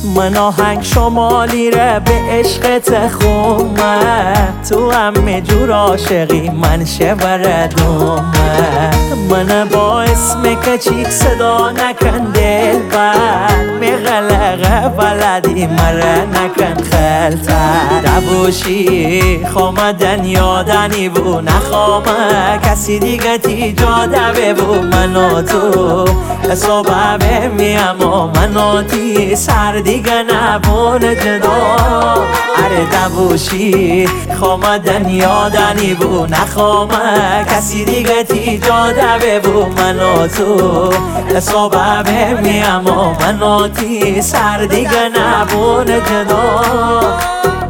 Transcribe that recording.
من آهنگ شمالی ره به عشقت خومه، تو همه جور عاشقی من شبر دومه. من با اسم کچیک صدا نکن دل بر، میغلقه بلدی مره نکن خلتر. نبوشی خوامدن یادنی بو نخوامه، کسی دیگه تی جاده ببو منو تو حسابه بمیم و منو تی سر دیگه نبونه جدا. اره نبوشی خوامدن یادنی بو نخوامه، کسی دیگه تی جاده ببو منو تو حسابه بمیم و منو تی سر دیگه نبونه جدا.